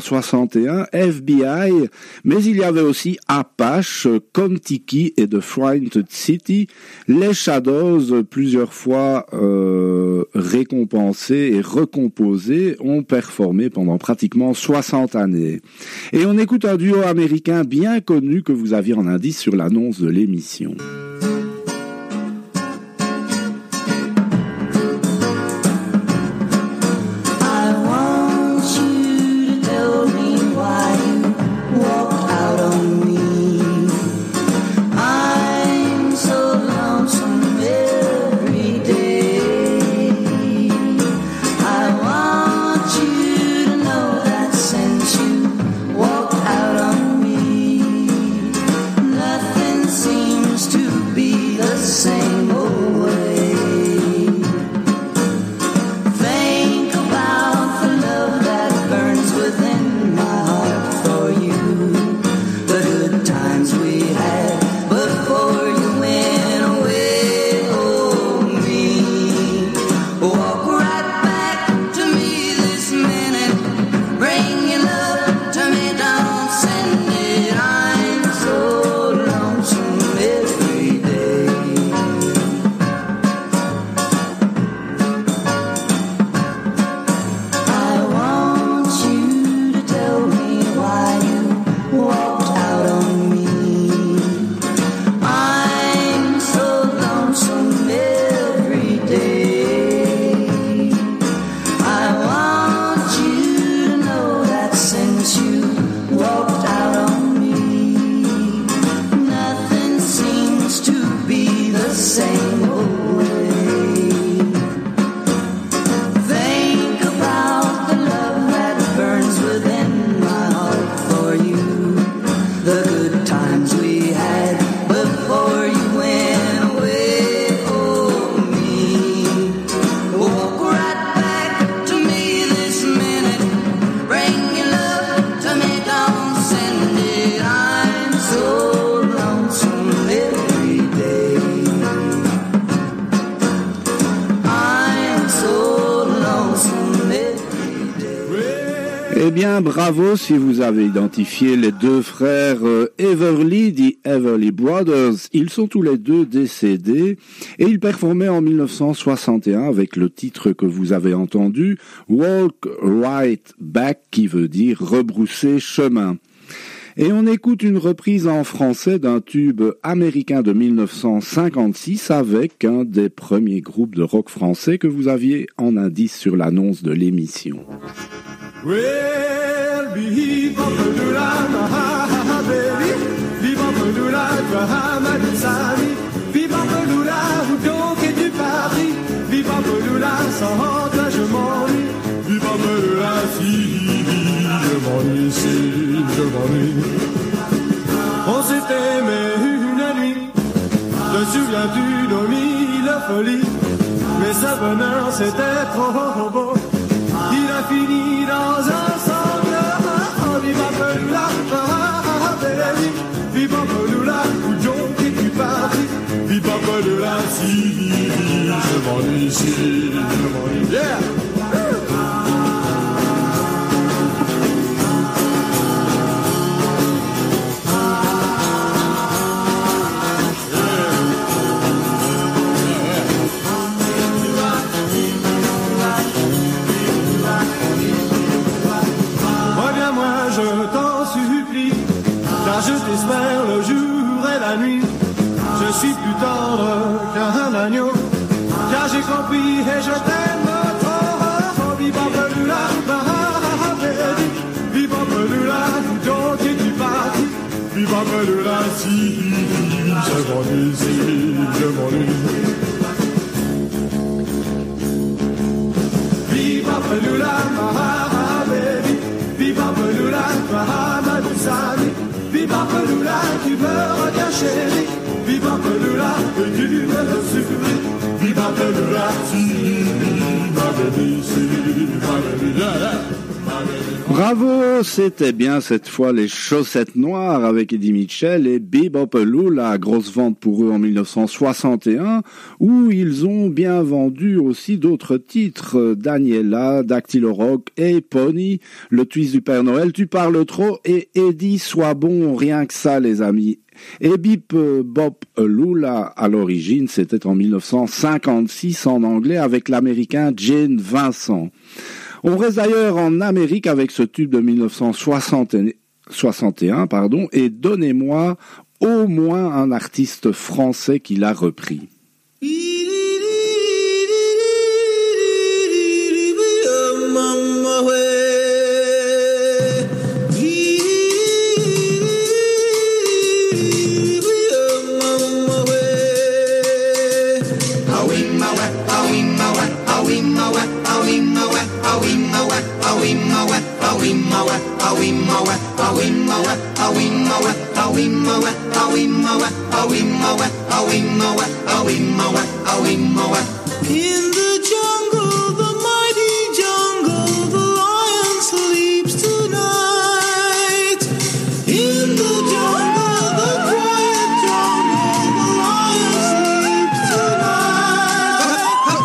Speaker 1: 1961, FBI, mais il y avait aussi Apache, Kon-Tiki et The Frightened City. Les Shadows, plusieurs fois récompensés et recomposés, ont performé pendant pratiquement 60 années. Et on écoute un duo américain bien connu que vous aviez en indice sur l'annonce de l'émission.
Speaker 3: To
Speaker 1: bien, bravo si vous avez identifié les deux frères Everly, The Everly Brothers. Ils sont tous les deux décédés et ils performaient en 1961 avec le titre que vous avez entendu, Walk Right Back, qui veut dire rebrousser chemin. Et on écoute une reprise en français d'un tube américain de 1956 avec un des premiers groupes de rock français que vous aviez en indice sur l'annonce de l'émission.
Speaker 7: Well, bebop-a-doo-la, ma baby, bebop-a-doo-la, Bahama-Dou-Sami, bebop-a-doo-la, où donc es-tu parti? Bebop-a-doola, sans toi je m'ennuie, bebop-a-doola, si je m'ennuie, si je m'ennuie. On s'est aimé une nuit, te souviens-tu de mille folies? Mais ce bonheur c'était trop beau. Il a fini dans un sanglant. Bebop-a-doola, baby, bebop-a-doola, où donc es-tu parti? Bebop-a-doola, si je m'ennuie, si je m'ennuie. Yeah! Je t'espère le jour et la nuit. Je suis plus tendre qu'un agneau, car j'ai compris et je t'aime trop. Bebop-a-doola, ma baby, bebop-a-doola, où donc es-tu parti? Bebop-a-doola, si je m'ennuie, si je m'ennuie. Bebop-a-doola, ma baby, bebop-a-doola, Bahama-Dou-Sami. Bebop-a-doola, tu me reviens chérie. Bebop-a-doola, et tu me souris. Bebop-a-doola, si ma baby, si ma baby, yeah, yeah.
Speaker 1: Bravo, c'était bien cette fois les Chaussettes Noires avec Eddie Mitchell et Bebop-a-doola, grosse vente pour eux en 1961, où ils ont bien vendu aussi d'autres titres, Daniela, Dactylo Rock et Pony, le twist du Père Noël, Tu parles trop et Eddie, sois bon, rien que ça les amis. Et Bebop-a-doola à l'origine, c'était en 1956 en anglais avec l'américain Gene Vincent. On reste d'ailleurs en Amérique avec ce tube de 1961, et donnez-moi au moins un artiste français qui l'a repris.
Speaker 3: In the jungle, the mighty jungle, the lion sleeps tonight. In the jungle, the quiet jungle, the lion sleeps tonight.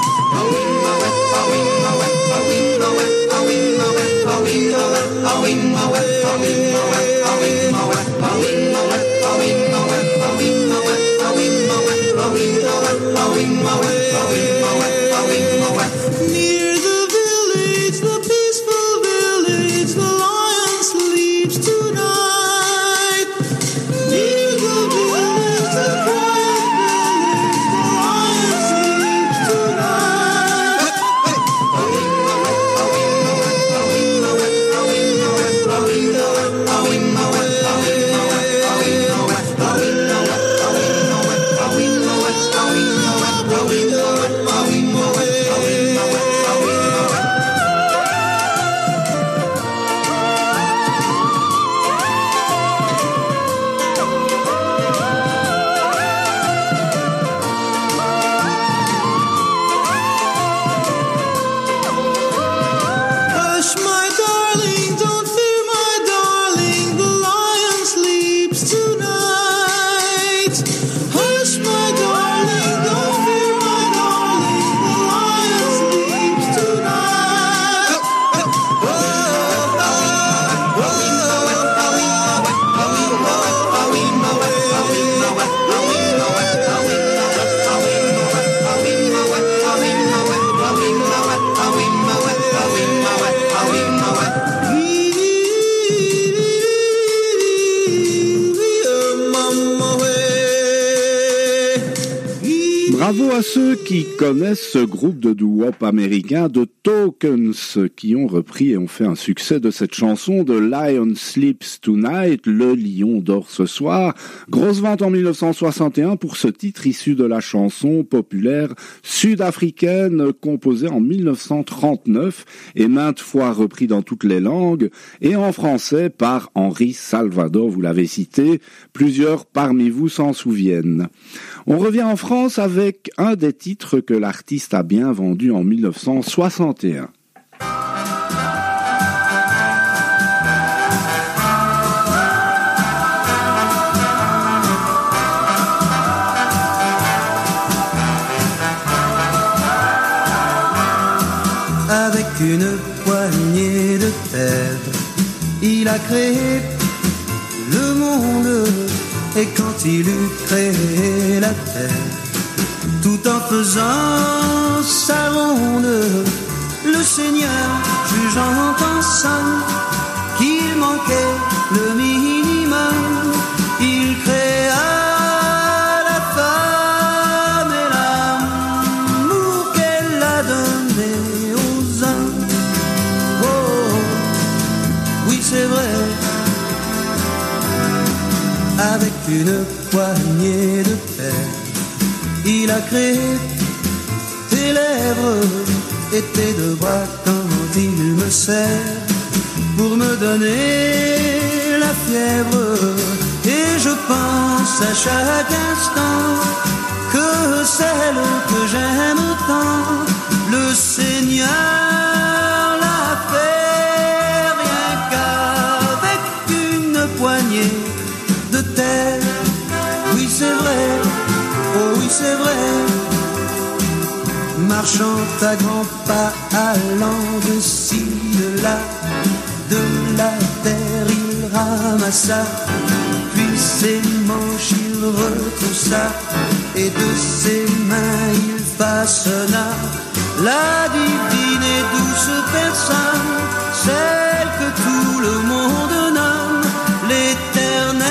Speaker 3: Near the village, the peaceful village, the lion sleeps tonight. Near the village, the quiet village, the lion sleeps tonight.
Speaker 1: Bravo à ceux qui connaissent ce groupe de doo-wop américain de Tokens qui ont repris et ont fait un succès de cette chanson de Lion Sleeps Tonight, le lion dort ce soir. Grosse vente en 1961 pour ce titre issu de la chanson populaire sud-africaine composée en 1939 et maintes fois repris dans toutes les langues et en français par Henri Salvador, vous l'avez cité, plusieurs parmi vous s'en souviennent. On revient en France avec un des titres que l'artiste a bien vendu en 1961.
Speaker 3: Avec une poignée de terre, il a créé le monde. Et quand il eut créé la terre, tout en faisant sa ronde, le Seigneur, jugeant ensemble qu'il manquait le minimum, il créa la femme et l'amour qu'elle a donné aux hommes. Oh, oui c'est vrai. Avec une poignée de terre, il a créé tes lèvres et tes deux bras quand il me serre pour me donner la fièvre. Et je pense à chaque instant que celle que j'aime tant, le Seigneur l'a fait rien qu'avec une poignée de terre. Oui c'est vrai, oh oui c'est vrai. Marchant à grands pas, allant de ci, de là, de la terre il ramassa, puis ses manches il retroussa, et de ses mains il façonna la divine et douce personne, celle que tout le monde nomme l'éternel.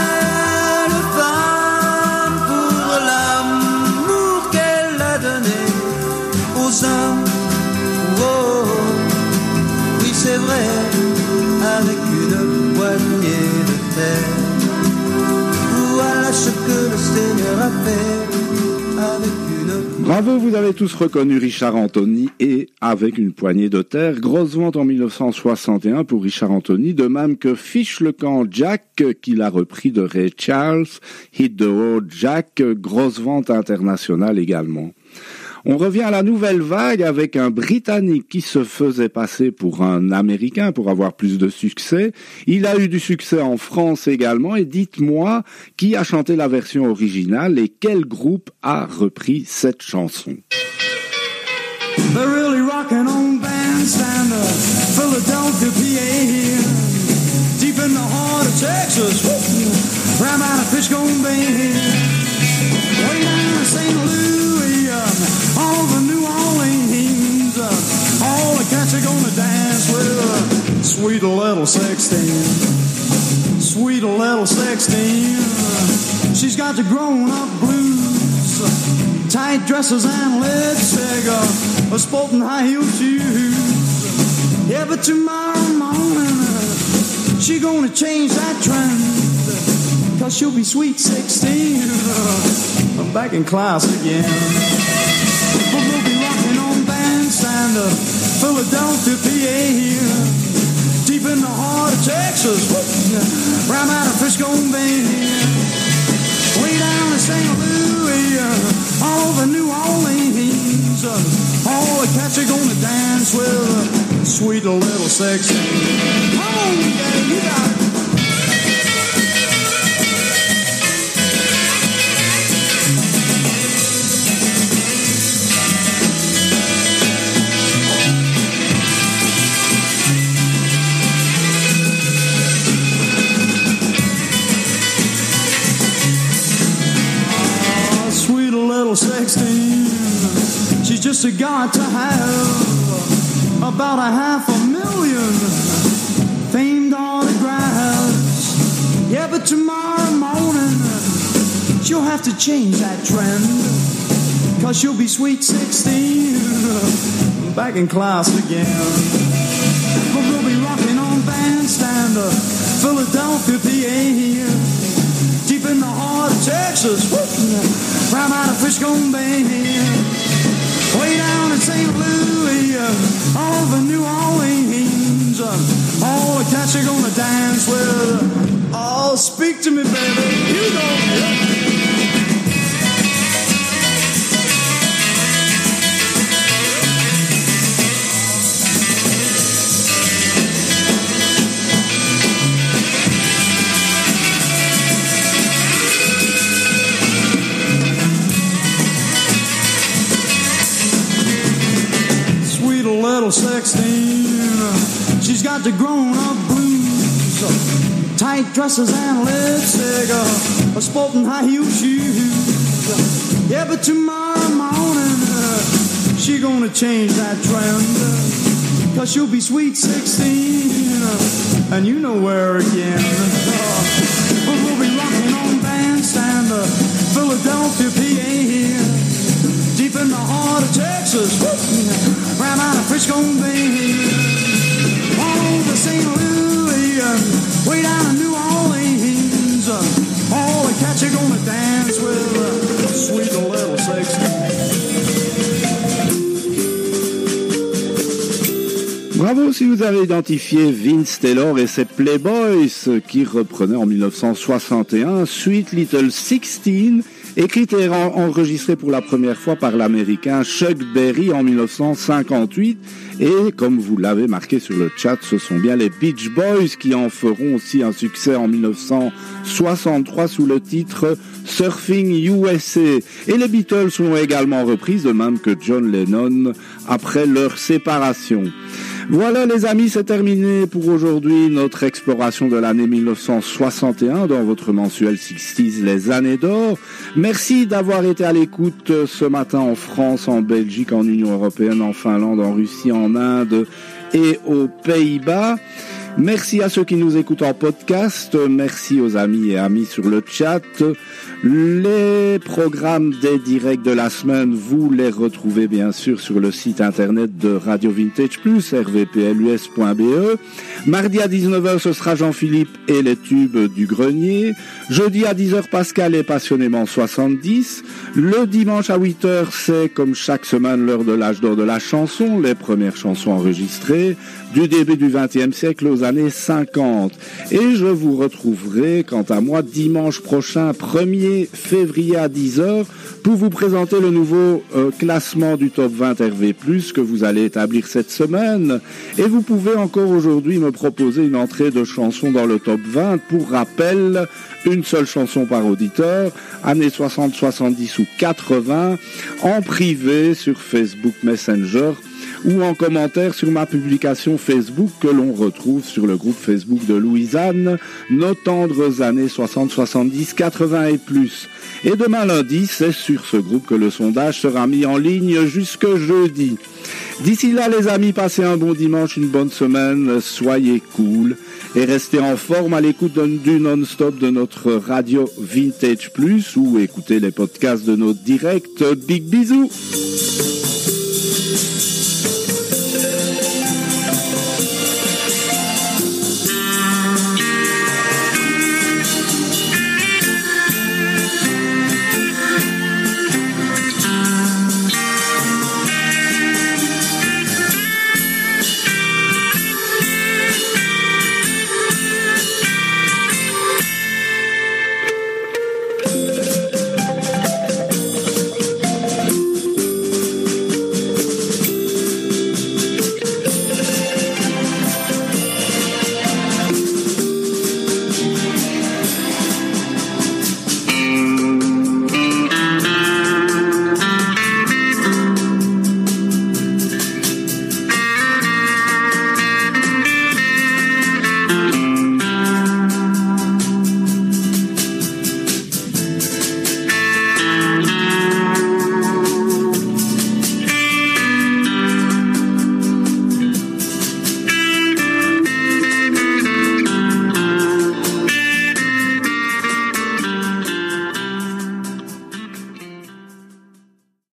Speaker 3: Oh, oui c'est vrai, avec une poignée de terre. Voilà ce que le Seigneur a fait avec une...
Speaker 1: Bravo, vous avez tous reconnu Richard Anthony et avec une poignée de terre. Grosse vente en 1961 pour Richard Anthony, de même que Fiche le camp Jack, qu'il a repris de Ray Charles, Hit the Road Jack, grosse vente internationale également. On revient à la nouvelle vague avec un Britannique qui se faisait passer pour un Américain pour avoir plus de succès. Il a eu du succès en France également. Et dites-moi, qui a chanté la version originale et quel groupe a repris cette chanson?
Speaker 2: They're really rocking on Bandstand, Philadelphia, PA, deep in the heart of Texas, right out of Fishbone Bay, way down in St. Louis. All the New Orleans, all the cats are gonna dance with sweet little 16, sweet little 16. She's got the grown-up blues, tight dresses and lipstick, sporting high-heel shoes. Yeah, but tomorrow morning she gonna change that trend, 'cause she'll be sweet 16. I'm back in class again. We'll be rocking on Bandstand, Philadelphia, PA, deep in the heart of Texas, right out of Fishbone Bay, way down in St. Louis, all over New Orleans, all the cats are gonna dance with sweet little 16. Come on, baby, you got it. Little 16, she's just a got to have about 500,000 famed autographs. Yeah, but tomorrow morning she'll have to change that trend,
Speaker 3: 'cause she'll be sweet 16, back in class again. But we'll be rocking on Bandstand, Philadelphia, PA, deep in the heart of Texas, right out of Frisco Bay, way down in St. Louis, all over New Orleans, all the cats are gonna dance with. Oh, speak to me, baby, you know. Little 16, she's got the grown-up blues, tight dresses and lipstick, sporting high-heel shoes. Yeah, but tomorrow morning, she gonna change that trend, 'cause she'll be sweet 16, and you know where again. But we'll be rocking on Bandstand, Philadelphia, PA, deep in the heart of Texas, right out of Frisco Bay, all over St. Louis, way down in New Orleans, all the cats are gonna dance with sweet little 16.
Speaker 1: Bravo si vous avez identifié Vince Taylor et ses Playboys qui reprenaient en 1961 Sweet Little 16, écrite et enregistrée pour la première fois par l'américain Chuck Berry en 1958. Et comme vous l'avez marqué sur le chat, ce sont bien les Beach Boys qui en feront aussi un succès en 1963 sous le titre Surfing USA. Et les Beatles l'ont également reprise, de même que John Lennon, après leur séparation. Voilà les amis, c'est terminé pour aujourd'hui notre exploration de l'année 1961 dans votre mensuel 60s Les Années d'Or. Merci d'avoir été à l'écoute ce matin en France, en Belgique, en Union Européenne, en Finlande, en Russie, en Inde et aux Pays-Bas. Merci à ceux qui nous écoutent en podcast, merci aux amis et amis sur le chat. Les programmes des directs de la semaine, vous les retrouvez bien sûr sur le site internet de Radio Vintage Plus, rvplus.be. Mardi à 19h, ce sera Jean-Philippe et les tubes du grenier. Jeudi à 10h, Pascal et Passionnément 70. Le dimanche à 8h, c'est comme chaque semaine l'heure de l'âge d'or de la chanson, les premières chansons enregistrées du début du XXe siècle aux années 50. Et je vous retrouverai, quant à moi, dimanche prochain, 1er février à 10h, pour vous présenter le nouveau classement du Top 20 RV+, que vous allez établir cette semaine. Et vous pouvez encore aujourd'hui me proposer une entrée de chansons dans le Top 20. Pour rappel, une seule chanson par auditeur, années 60, 70 ou 80, en privé sur Facebook Messenger, ou en commentaire sur ma publication Facebook que l'on retrouve sur le groupe Facebook de Louisanne, Nos tendres années 60, 70, 80 et plus. Et demain lundi, c'est sur ce groupe que le sondage sera mis en ligne jusque jeudi. D'ici là, les amis, passez un bon dimanche, une bonne semaine, soyez cool et restez en forme à l'écoute du non-stop de notre radio Vintage Plus ou écoutez les podcasts de nos directs. Big bisous!